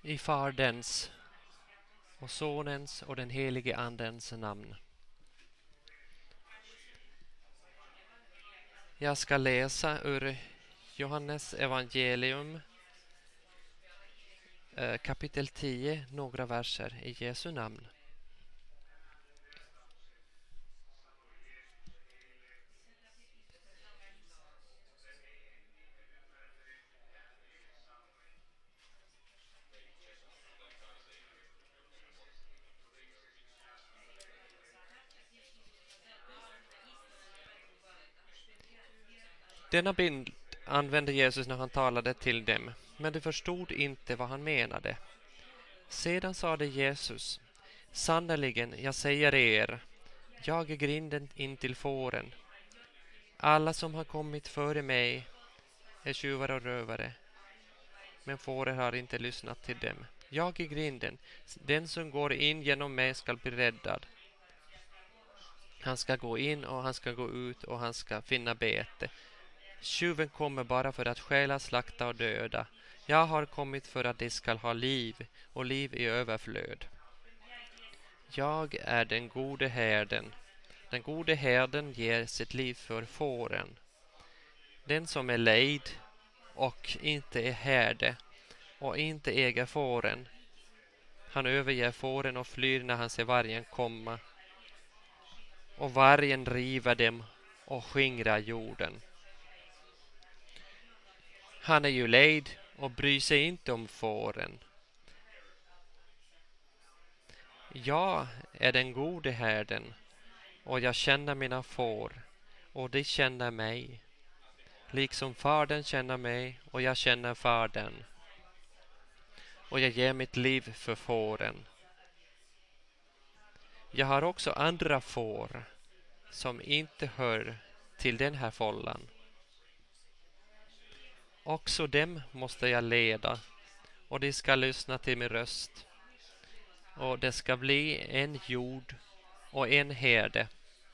I Faderns och Sonens och den helige Andens namn. Jag ska läsa ur Johannes evangelium kapitel 10, några verser i Jesu namn. Denna bild använde Jesus när han talade till dem, men de förstod inte vad han menade. Sedan sade Jesus: sannerligen, jag säger er, jag är grinden in till fåren. Alla som har kommit före mig är tjuvar och rövare, men fåren har inte lyssnat till dem. Jag är grinden, den som går in genom mig skall bli räddad. Han ska gå in och han ska gå ut och han ska finna bete. Tjuven kommer bara för att stjäla, slakta och döda. Jag har kommit för att de skall ha liv och liv i överflöd. Jag är den gode herden. Den gode herden ger sitt liv för fåren. Den som är lejd och inte är herde och inte äger fåren, han överger fåren och flyr när han ser vargen komma. Och vargen river dem och skingrar jorden. Han är ju lejd och bryr sig inte om fåren. Jag är den gode herden och jag känner mina får och de känner mig. Liksom fadern känner mig och jag känner fadern. Och jag ger mitt liv för fåren. Jag har också andra får som inte hör till den här fållan. Också dem måste jag leda och de ska lyssna till min röst. Och det ska bli en jord och en herde.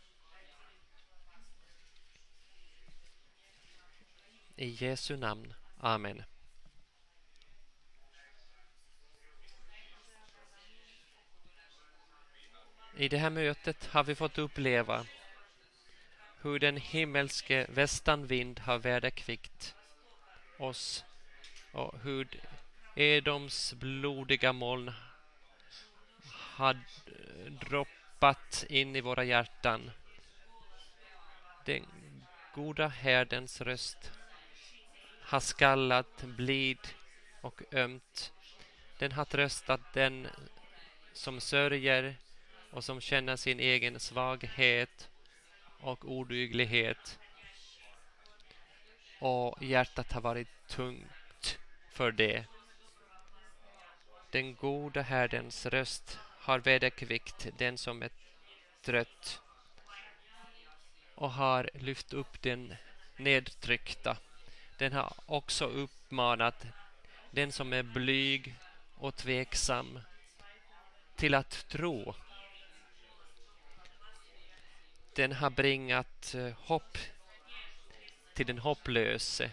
I Jesu namn. Amen. I det här mötet har vi fått uppleva hur den himmelske västanvind har vederkvickt oss och hur Edoms blodiga moln har droppat in i våra hjärtan. Den goda härdens röst har skallat blid och ömt. Den har tröstat den som sörjer och som känner sin egen svaghet och oduglighet. Och hjärtat har varit tungt för det. Den goda härdens röst har vederkvickt den som är trött och har lyft upp den nedtryckta. Den har också uppmanat den som är blyg och tveksam till att tro. Den har bringat hopp till den hopplöse.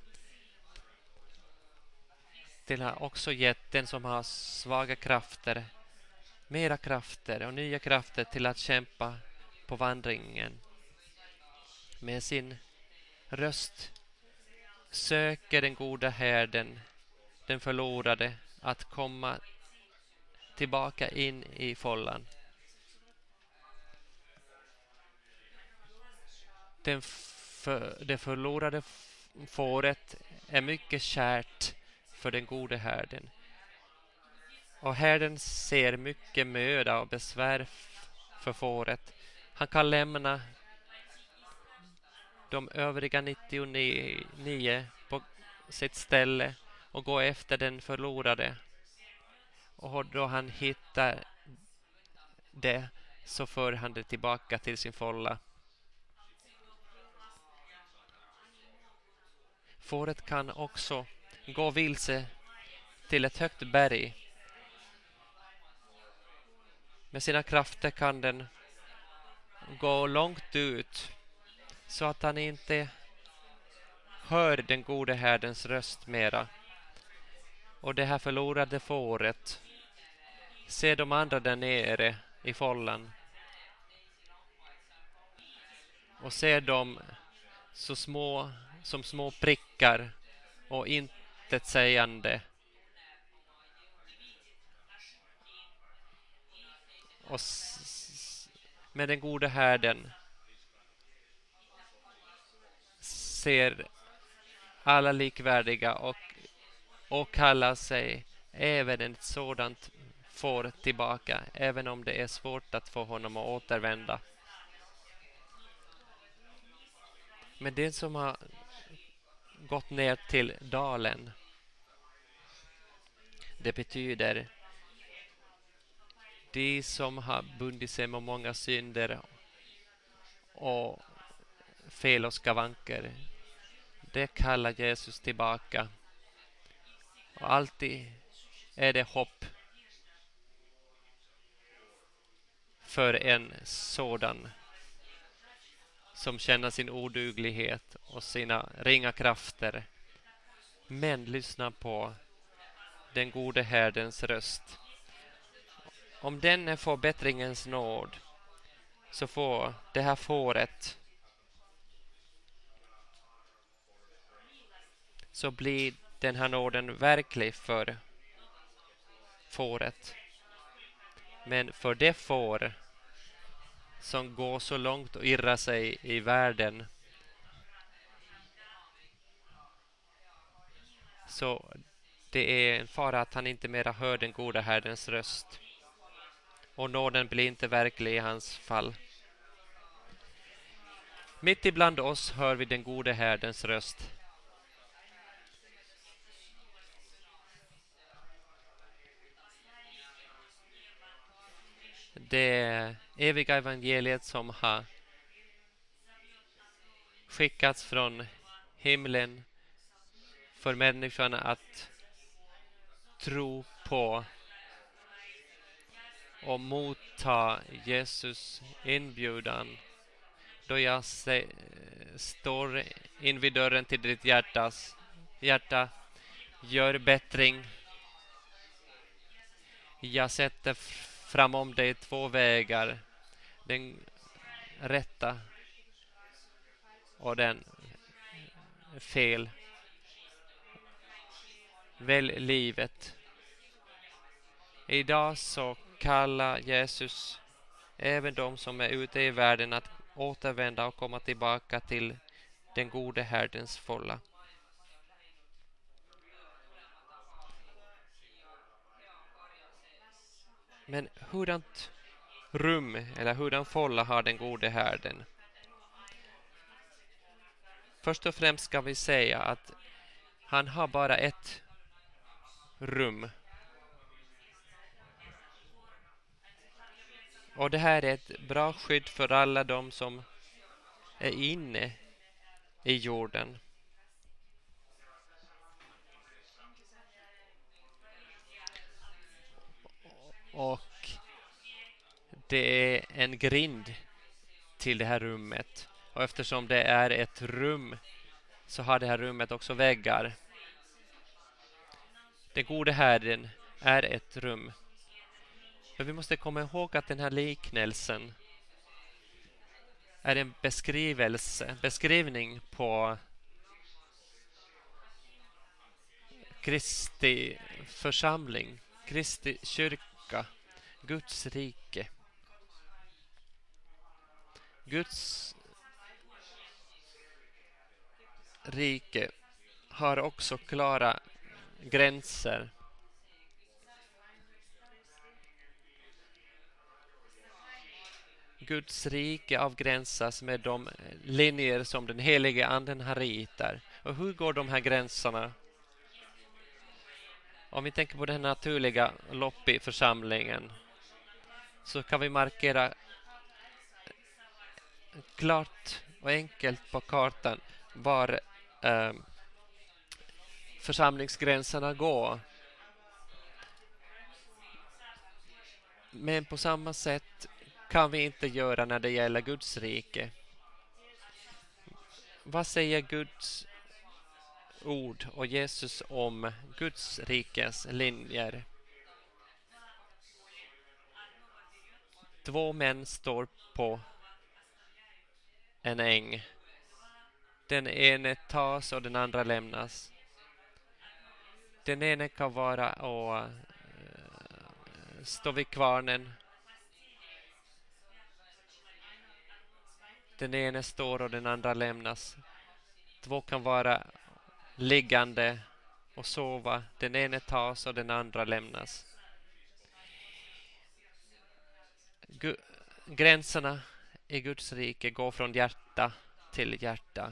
Den har också gett den som har svaga krafter mera krafter och nya krafter till att kämpa på vandringen. Med sin röst söker den goda herden den förlorade att komma tillbaka in i fållan. Det förlorade fåret är mycket kärt för den gode herden. Och herden ser mycket möda och besvär för fåret. Han kan lämna de övriga 99 på sitt ställe och gå efter den förlorade. Och då han hittar det så för han det tillbaka till sin fålla. Fåret kan också gå vilse till ett högt berg. Med sina krafter kan den gå långt ut så att han inte hör den gode härdens röst mera. och det här förlorade fåret. Se de andra där nere i fållan. Och se dem så små som små prickar och intetsägande. Och med den gode härden ser alla likvärdiga och kallar sig även ett sådant får tillbaka, även om det är svårt att få honom att återvända. Men den som har gått ner till dalen, det betyder de som har bundit sig med många synder och fel och skavanker. Det kallar Jesus tillbaka. Och alltid är det hopp för en sådan som känner sin oduglighet och sina ringa krafter. Men lyssna på den gode härdens röst. Om den får bättringens nåd, så får det här fåret, så blir den här nåden verklig för fåret. Men för det får som går så långt och irrar sig i världen, så det är en fara att han inte mera hör den goda härdens röst. Och nåden blir inte verklig i hans fall. Mitt ibland oss hör vi den gode härdens röst. Det eviga evangeliet som har skickats från himlen för människan att tro på och motta Jesus inbjudan. Då jag står invid dörren till ditt hjärta, gör bättring. Jag sätter framom dig 2 vägar, den rätta och den fel. Välj livet. Idag så kallar Jesus även de som är ute i världen att återvända och komma tillbaka till den gode härdens fålla. Men hurdant rum eller hurdan fålla har den gode härden? Först och främst ska vi säga att han har bara ett rum. Och det här är ett bra skydd för alla de som är inne i jorden. Och det är en grind till det här rummet. Och eftersom det är ett rum så har det här rummet också väggar. Den gode herden är ett rum. Men vi måste komma ihåg att den här liknelsen är en beskrivning på Kristi församling, Kristi kyrka, Guds rike. Guds rike har också klara gränser. Guds rike avgränsas med de linjer som den helige anden har ritar. Och hur går de här gränserna? Om vi tänker på det naturliga lopp i församlingen, så kan vi markera klart och enkelt på kartan var församlingsgränserna går. Men på samma sätt kan vi inte göra när det gäller Guds rike. Vad säger Guds ord och Jesus om Guds rikes linjer. Två män står på en äng. Den ene tas och den andra lämnas. Den ene kan vara och stå vid kvarnen. Den ene står och den andra lämnas. Två kan vara liggande och sova. Den ene tas och den andra lämnas. Gränserna i Guds rike går från hjärta till hjärta.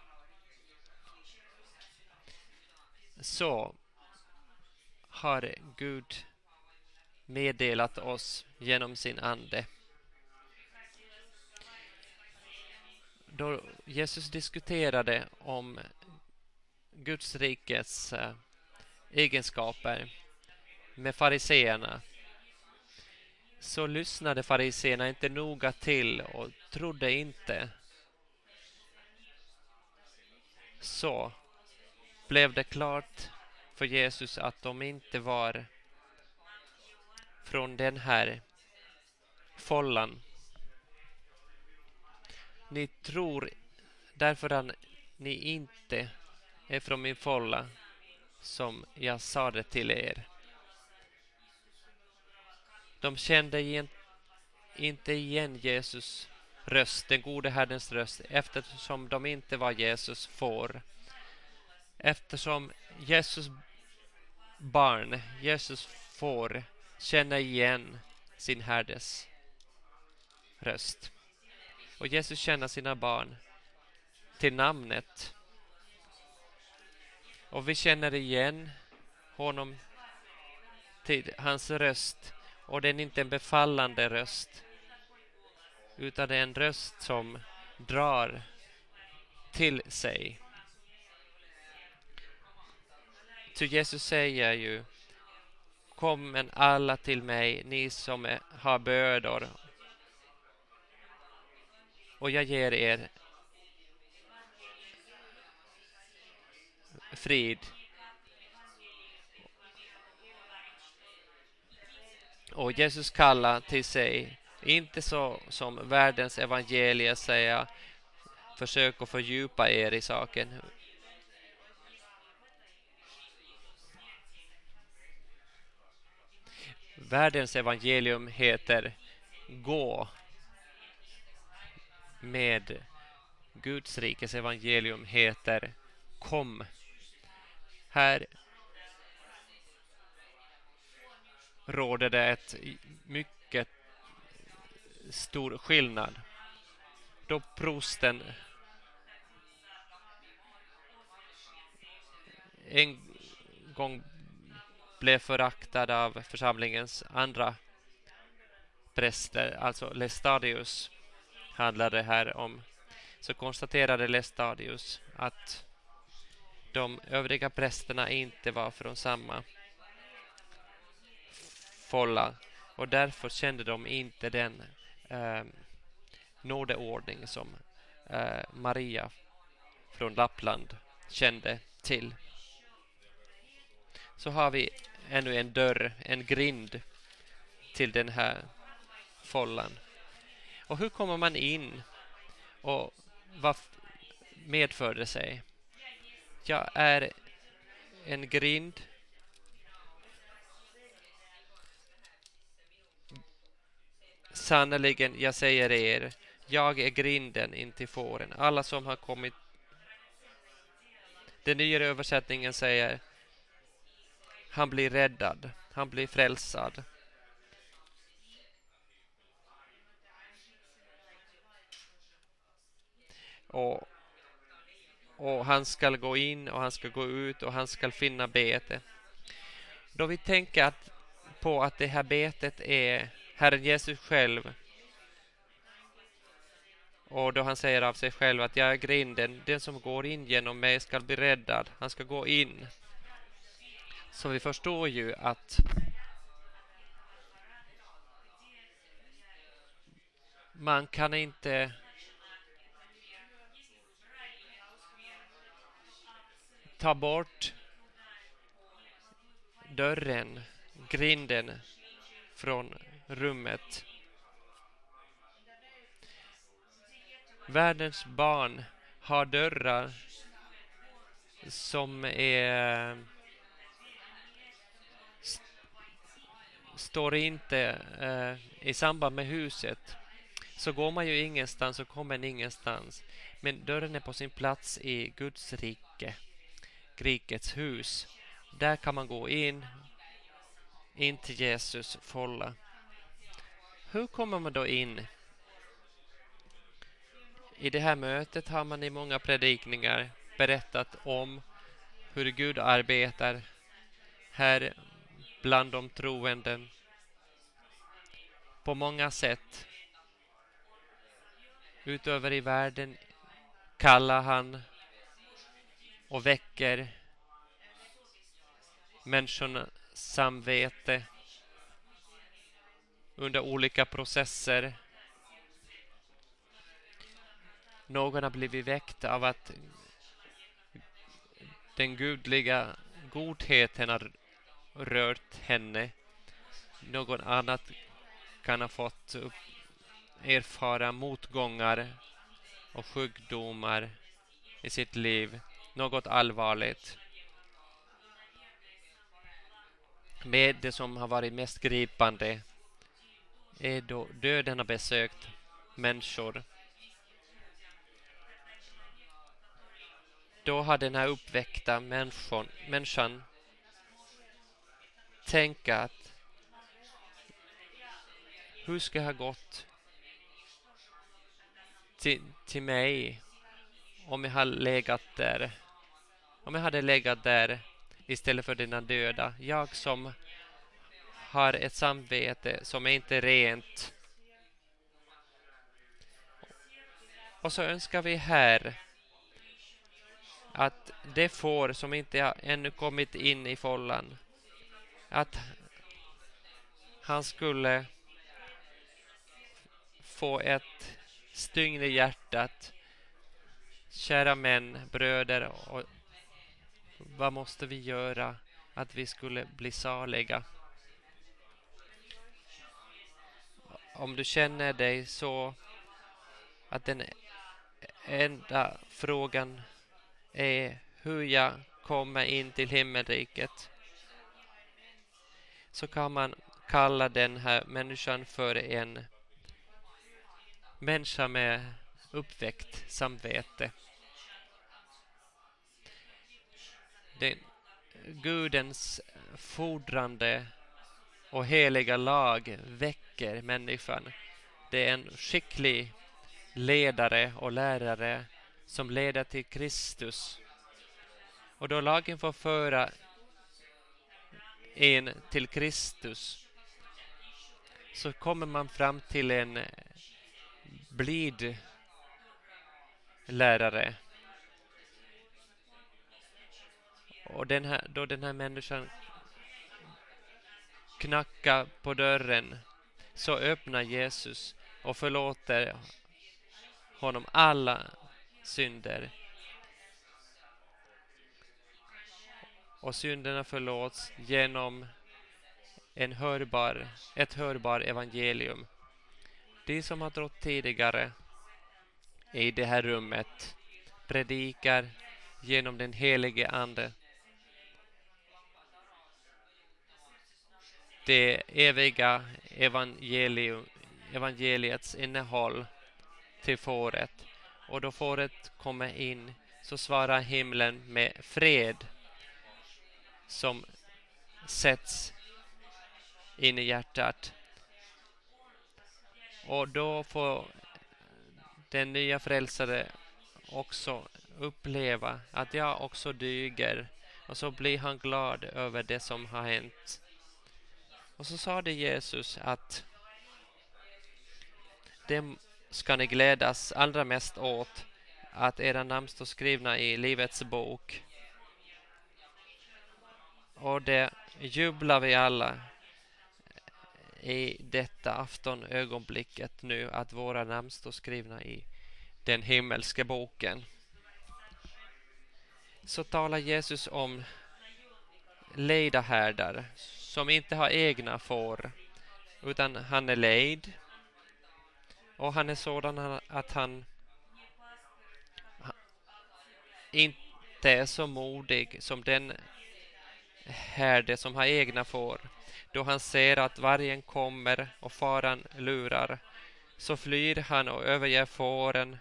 Så har Gud meddelat oss genom sin ande. Då Jesus diskuterade om Guds rikes egenskaper med fariseerna, så lyssnade fariseerna inte noga till och trodde inte. Så blev det klart för Jesus att de inte var från den här follan. Ni tror därför att ni inte är från min folla, som jag sa det till er. De kände inte igen Jesus röst, den gode Herrens röst, eftersom de inte var Jesus får. Eftersom Jesus barn, Jesus får känna igen sin herdes röst. Och Jesus känner sina barn till namnet. Och vi känner igen honom till hans röst. Och det är inte en befallande röst, utan det är en röst som drar till sig. Så Jesus säger ju: kom alla till mig, ni som har bördor, och jag ger er frid. Och Jesus kallar till sig, inte så som världens evangelie säger, försök att fördjupa er i saken. Världens evangelium heter gå, med Guds rikes evangelium heter kom. Här råder det ett mycket stor skillnad. Då prosten en gång blev föraktad av församlingens andra präster, alltså Lestadius handlade det här om, så konstaterade Lestadius att de övriga prästerna inte var från samma folla, och därför kände de inte den nådeordning som Maria från Lappland kände till. Så har vi ännu en dörr, en grind till den här follan. Och hur kommer man in, och vad medför det sig? Jag är en grind. Sannoliken, jag säger er, jag är grinden in till fåren. Alla som har kommit. Den nya översättningen säger, han blir räddad, han blir frälsad. Och han ska gå in och han ska gå ut och han ska finna bete. Då vi tänker på att det här betet är Herren Jesus själv, och då han säger av sig själv att jag är grinden, den som går in genom mig ska bli räddad, han ska gå in. Så vi förstår ju att man kan inte ta bort dörren, grinden från rummet. Världens barn har dörrar som står inte i samband med huset. Så går man ju ingenstans och kommer ingenstans. Men dörren är på sin plats i Guds rikets hus. Där kan man gå in till Jesus fålla. Hur kommer man då in? I det här mötet har man i många predikningar berättat om hur Gud arbetar här bland de troende på många sätt. Utöver i världen kallar han och väcker människornas samvete under olika processer. Någon har blivit väckt av att den gudliga godheten har rört henne. Någon annat kan ha fått erfara motgångar och sjukdomar i sitt liv. Något allvarligt. Med det som har varit mest gripande är då döden har besökt människor. Då har den här uppväckta människan tänka att hur ska jag ha gått till mig om jag hade legat där? Om jag hade legat där istället för denna döda. Jag som har ett samvete som är inte rent. Och så önskar vi här att det får som inte har ännu kommit in i fållan, att han skulle få ett stygn i hjärtat. Kära män, bröder, och vad måste vi göra att vi skulle bli saliga? Om du känner dig så att den enda frågan är hur jag kommer in till himmelriket, så kan man kalla den här människan för en människa med uppväckt samvete. Den Gudens fordrande och heliga lag väcker människan. Det är en skicklig ledare och lärare som leder till Kristus. Och då lagen får föra en till Kristus, så kommer man fram till en blid lärare. Och då den här människan knackar på dörren, så öppnar Jesus och förlåter honom alla synder. Och synderna förlåts genom ett hörbar evangelium. De som har trott tidigare i det här rummet predikar genom den helige ande det eviga evangeliets innehåll till fåret. Och då fåret kommer in, så svarar himlen med fred som sätts in i hjärtat. Och då får den nya frälsare också uppleva att jag också dyger. Och så blir han glad över det som har hänt. Och så sa det Jesus att det ska ni glädjas allra mest åt, att era namn står skrivna i livets bok. Och det jublar vi alla i detta aftonögonblicket nu, att våra namn står skrivna i den himmelska boken. så talar Jesus om lejdahärdar som inte har egna får, utan han är lejd, och han är sådan att han inte är så modig som den herde som har egna får. Då han ser att vargen kommer och faran lurar, så flyr han och överger fåren.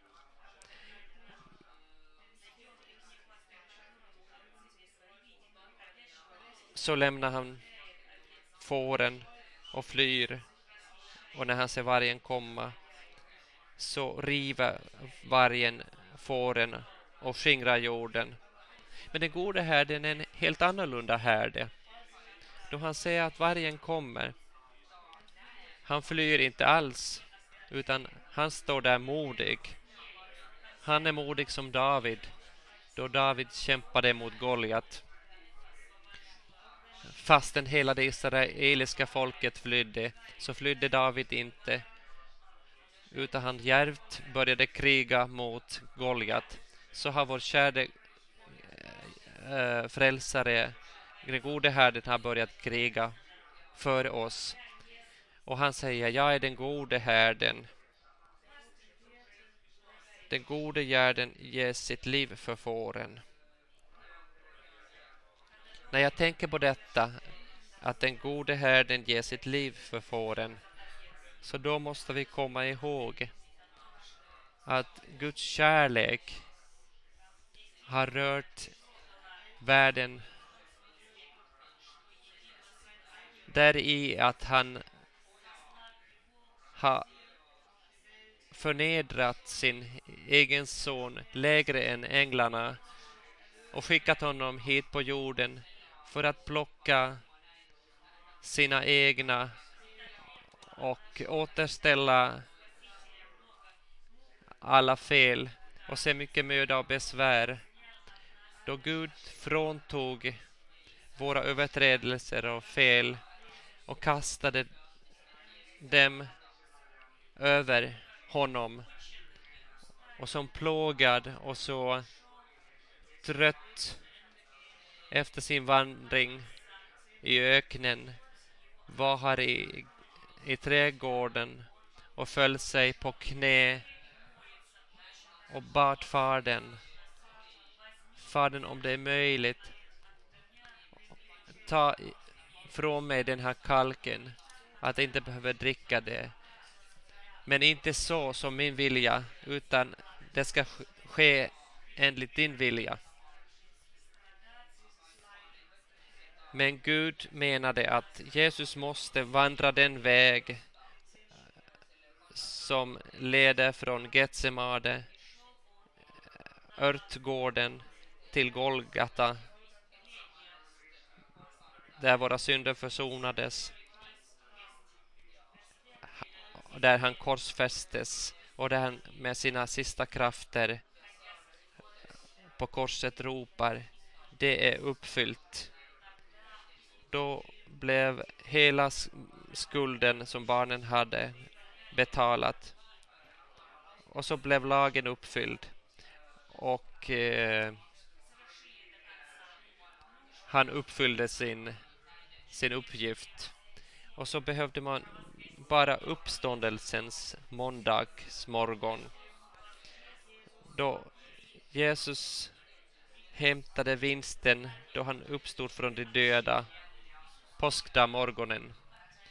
Så lämnar han fåren och flyr, och när han ser vargen komma så river vargen fåren och skingrar jorden. Men den gode herden är en helt annorlunda herde. Då han ser att vargen kommer, han flyr inte alls, utan han står där modig. Han är modig som David, då David kämpade mot Goliat. Fastän hela det israeliska folket flydde, så flydde David inte, utan han djärvt började kriga mot Goliat. Så har vår käre frälsare, den gode herden, har börjat kriga för oss. Och han säger, jag är den gode herden. Den gode herden ger sitt liv för fåren. När jag tänker på detta, att den gode herden ger sitt liv för fåren, så då måste vi komma ihåg att Guds kärlek har rört världen där i att han har förnedrat sin egen son lägre än änglarna och skickat honom hit på jorden för att plocka sina egna och återställa alla fel och se mycket möda och besvär. Då Gud fråntog våra överträdelser och fel och kastade dem över honom, och som plågad och så trött efter sin vandring i öknen var här i trädgården och föll sig på knä och bad Fadern, om det är möjligt, ta från mig den här kalken, att jag inte behöver dricka det. Men inte så som min vilja, utan det ska ske enligt din vilja. Men Gud menade att Jesus måste vandra den väg som leder från Getsemane, örtgården, till Golgata, där våra synder försonades, där han korsfästes och där han med sina sista krafter på korset ropar, det är uppfyllt. Då blev hela skulden som barnen hade betalat, och så blev lagen uppfylld, och han uppfyllde sin uppgift. Och så behövde man bara uppståndelsens måndagsmorgon, då Jesus hämtade vinsten, då han uppstod från de döda påskdagsmorgonen.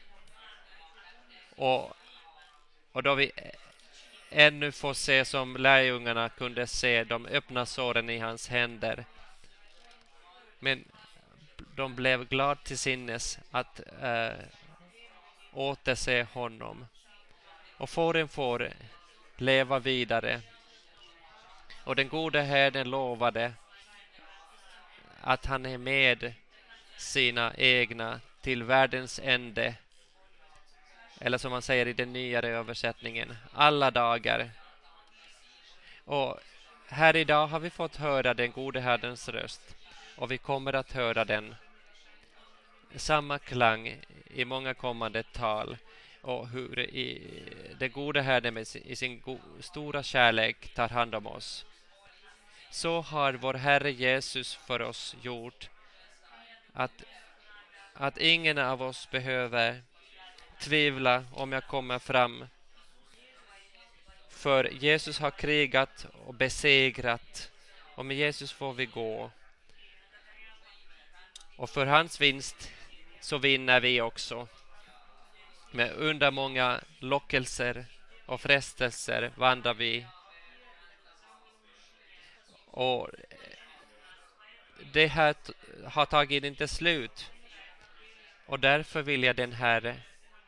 Och då vi ännu får se, som lärjungarna kunde se, de öppna såren i hans händer. Men de blev glad till sinnes att återse honom. Och fåren får leva vidare. Och den gode herden lovade att han är med sina egna till världens ände. Eller som man säger i den nyare översättningen, alla dagar. Och här idag har vi fått höra den gode herdens röst. Och vi kommer att höra den samma klang i många kommande tal. Och hur det gode herden i sin stora kärlek tar hand om oss. Så har vår Herre Jesus för oss gjort att ingen av oss behöver tvivla om jag kommer fram. För Jesus har krigat och besegrat, och med Jesus får vi gå. Och för hans vinst så vinner vi också. Men under många lockelser och frestelser vandrar vi. Och det här har tagit inte slut. Och därför vill jag den här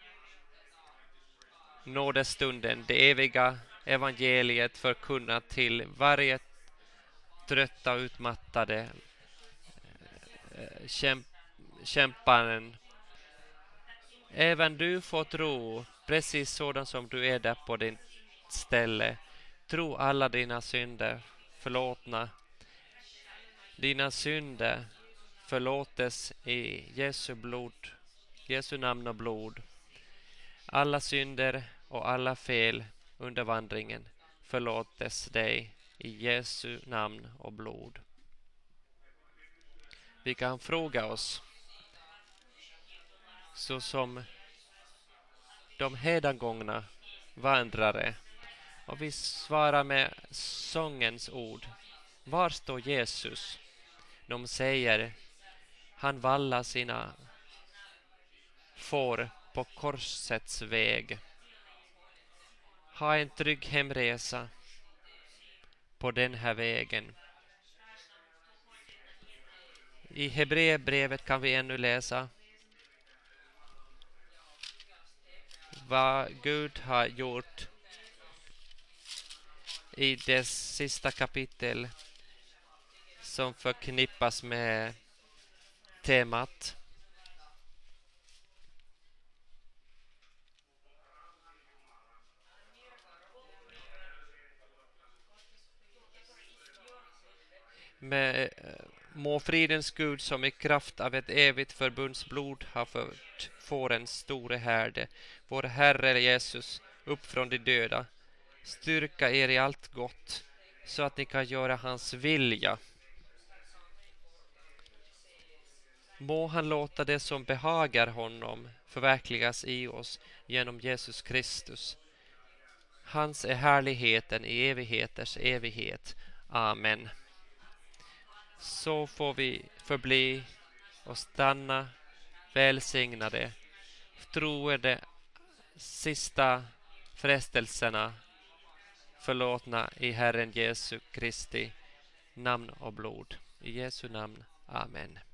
nådestunden, det eviga evangeliet, förkunna till varje trötta och utmattade kämparen. Även du får tro, precis sådan som du är där på din ställe. Tro alla dina synder förlåtna. Dina synder förlåtes i Jesu blod, Jesu namn och blod. Alla synder och alla fel under vandringen förlåtes dig i Jesu namn och blod. Vi kan fråga oss, så som de hedangångna vandrare, och vi svarar med sångens ord. Var står Jesus? De säger, han vallar sina får på korsets väg. Ha en trygg hemresa på den här vägen. I Hebreerbrevet kan vi ännu läsa vad Gud har gjort i dess sista kapitel som förknippas med temat. Med må fridens Gud, som i kraft av ett evigt förbundsblod har fört fårens store härde, vår Herre Jesus, upp från de döda, styrka er i allt gott, så att ni kan göra hans vilja. Må han låta det som behagar honom förverkligas i oss genom Jesus Kristus. Hans är härligheten i evigheters evighet. Amen. Så får vi förbli och stanna välsignade, troende, sista frestelserna förlåtna i Herren Jesu Kristi namn och blod. I Jesu namn. Amen.